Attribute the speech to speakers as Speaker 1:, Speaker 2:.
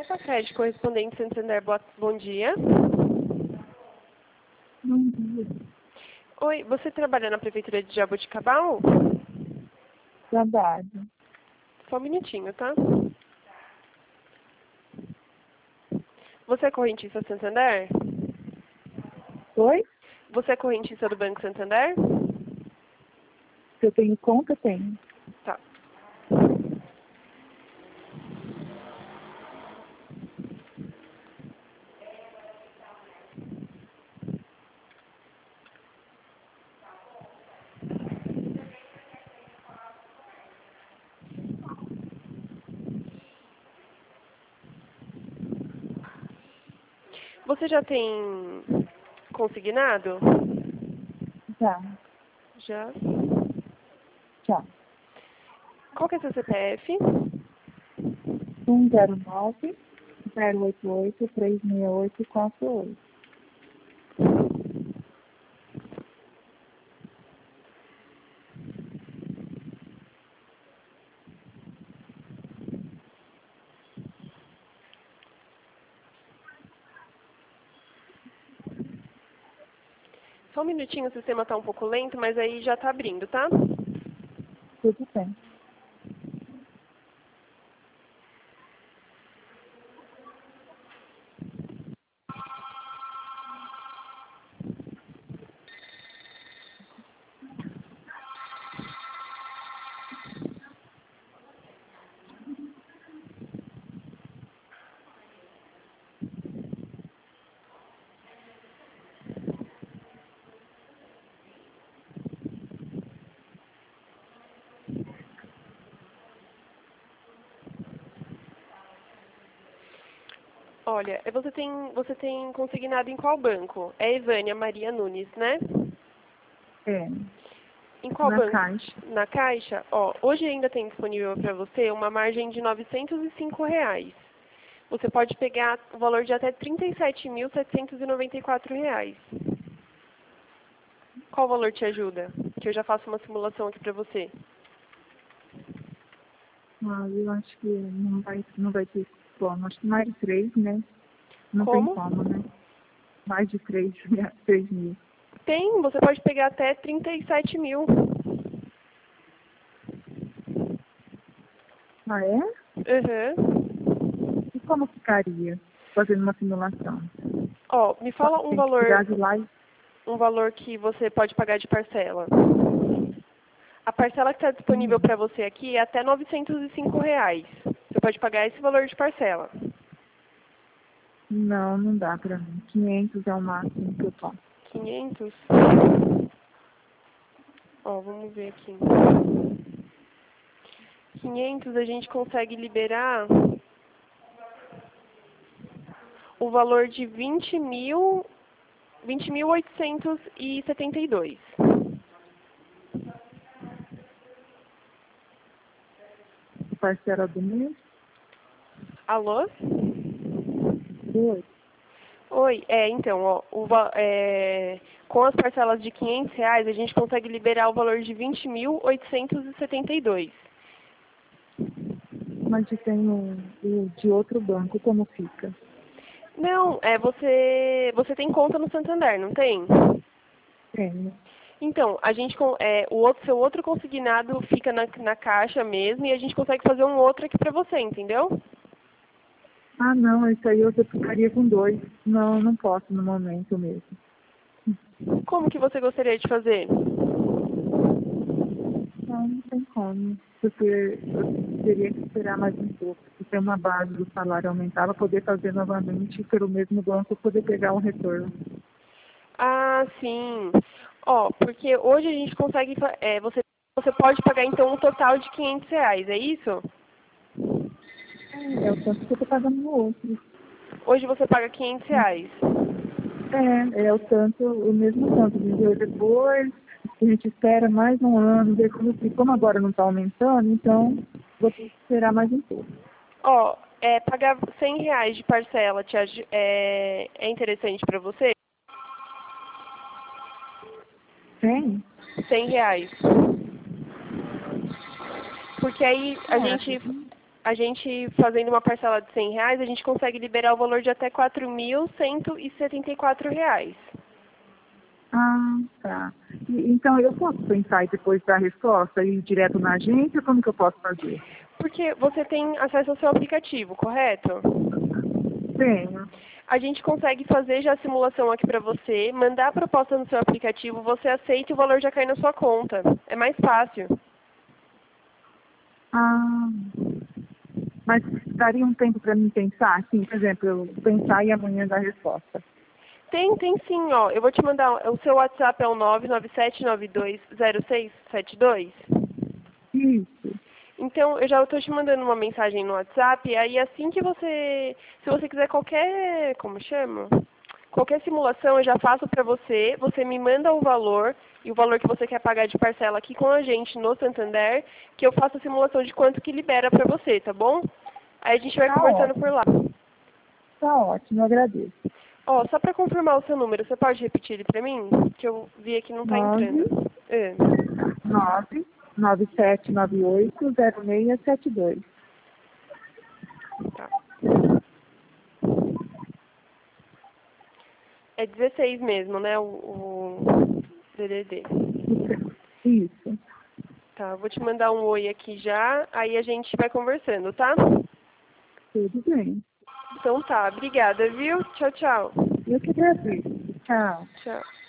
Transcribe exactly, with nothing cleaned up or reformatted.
Speaker 1: Sacred, correspondente Santander, boa, bom dia.
Speaker 2: Bom dia.
Speaker 1: Oi, você trabalha na Prefeitura de Jaboticabal?
Speaker 2: Trabalho.
Speaker 1: Só um minutinho, tá? Você é correntista Santander?
Speaker 2: Oi?
Speaker 1: Você é correntista do Banco Santander?
Speaker 2: Se eu tenho conta, tenho.
Speaker 1: Tá. Você já tem consignado?
Speaker 2: Já.
Speaker 1: Já.
Speaker 2: Já.
Speaker 1: Qual que é seu C P F?
Speaker 2: um zero nove, zero oito oito, três seis oito, quatro oito.
Speaker 1: Só um minutinho, o sistema está um pouco lento, mas aí já está abrindo, tá?
Speaker 2: Tudo bem.
Speaker 1: Olha, você tem, você tem consignado em qual banco? É Evânia Maria Nunes, né?
Speaker 2: É.
Speaker 1: Em qual
Speaker 2: Na
Speaker 1: banco?
Speaker 2: Caixa.
Speaker 1: Na Caixa? Ó, hoje ainda tem disponível para você uma margem de novecentos e cinco reais. Você pode pegar o valor de até trinta e sete mil, setecentos e noventa e quatro reais. Qual valor te ajuda? Que eu já faço uma simulação aqui para você.
Speaker 2: Ah, eu acho que não vai, não vai ter como. Acho que mais de três, né? Não tem
Speaker 1: Como?
Speaker 2: como, né? Mais de três, três mil.
Speaker 1: Tem, você pode pegar até trinta e sete mil.
Speaker 2: Ah, é?
Speaker 1: Uhum.
Speaker 2: E como ficaria fazendo uma simulação?
Speaker 1: Ó, me fala um
Speaker 2: Tem que tirar
Speaker 1: valor,
Speaker 2: de lá e...
Speaker 1: um valor que você pode pagar de parcela. A parcela que está disponível
Speaker 2: Hum,
Speaker 1: para você aqui é até novecentos e cinco reais. Você pode pagar esse valor de parcela.
Speaker 2: Não, não dá pra mim. quinhentos é o máximo que eu posso.
Speaker 1: quinhentos? Ó, vamos ver aqui. quinhentos a gente consegue liberar o valor de vinte mil, vinte mil oitocentos e setenta e dois.
Speaker 2: Parcela do mês?
Speaker 1: Alô?
Speaker 2: Dois.
Speaker 1: Oi, é, então, ó, o, va- é, com as parcelas de quinhentos reais, a gente consegue liberar o valor de vinte mil oitocentos e setenta e dois.
Speaker 2: Mas eu tenho o de outro banco, como fica?
Speaker 1: Não, é, você, você tem conta no Santander, não tem?
Speaker 2: Tenho.
Speaker 1: Então, a gente, com- é, o outro, seu outro consignado fica na, na caixa mesmo e a gente consegue fazer um outro aqui pra você, entendeu?
Speaker 2: Ah, não, isso aí eu ficaria com dois. Não, não posso no momento mesmo.
Speaker 1: Como que você gostaria de fazer?
Speaker 2: Não, não tem como. Porque eu teria que esperar mais um pouco. Se tem uma base do salário aumentar, para poder fazer novamente pelo mesmo banco, poder pegar um retorno.
Speaker 1: Ah, sim. Ó, porque hoje a gente consegue, fa- é, você, você pode pagar então um total de quinhentos reais, é isso?
Speaker 2: É, é o tanto que eu estou pagando no outro.
Speaker 1: Hoje você paga quinhentos reais.
Speaker 2: É, é o tanto, o mesmo tanto, entendeu? Depois a gente espera mais um ano, ver como, que- como agora não está aumentando, então vou ter que esperar mais um pouco.
Speaker 1: Ó, é, pagar cem reais de parcela te, aju- é, é interessante pra você?
Speaker 2: Tem?
Speaker 1: Cem reais. Porque aí a
Speaker 2: É,
Speaker 1: gente, a gente, fazendo uma parcela de cem reais, a gente consegue liberar o valor de até quatro mil cento e setenta e quatro reais.
Speaker 2: Ah, tá. E, então, eu posso pensar e depois dar a resposta e ir direto na agência? Como que eu posso fazer?
Speaker 1: Porque você tem acesso ao seu aplicativo, correto?
Speaker 2: Tenho.
Speaker 1: A gente consegue fazer já a simulação aqui para você, mandar a proposta no seu aplicativo, você aceita e o valor já cai na sua conta. É mais fácil.
Speaker 2: Ah, mas daria um tempo para mim pensar? Assim, por exemplo, eu pensar e amanhã dar a resposta.
Speaker 1: Tem, tem sim, ó. Eu vou te mandar, o seu WhatsApp é o nove nove sete nove dois zero seis sete dois?
Speaker 2: Isso.
Speaker 1: Então, eu já estou te mandando uma mensagem no WhatsApp, aí assim que você, se você quiser qualquer, como chama? Qualquer simulação eu já faço para você, você me manda o valor, e o valor que você quer pagar de parcela aqui com a gente no Santander, que eu faço a simulação de quanto que libera para você, tá bom? Aí a gente vai
Speaker 2: Tá
Speaker 1: conversando
Speaker 2: ótimo.
Speaker 1: por lá.
Speaker 2: Tá ótimo, eu agradeço.
Speaker 1: Ó, só para confirmar o seu número, você pode repetir ele para mim? Que eu vi aqui não está
Speaker 2: Nove,
Speaker 1: entrando. É.
Speaker 2: nove, nove sete nove oito zero seis sete dois.
Speaker 1: Tá. É dezesseis mesmo, né, o, o D D D.
Speaker 2: Isso.
Speaker 1: Tá, vou te mandar um oi aqui já, aí a gente vai conversando, tá?
Speaker 2: Tudo bem.
Speaker 1: Então tá, obrigada, viu? Tchau, tchau.
Speaker 2: Eu que agradeço. Tchau.
Speaker 1: Tchau.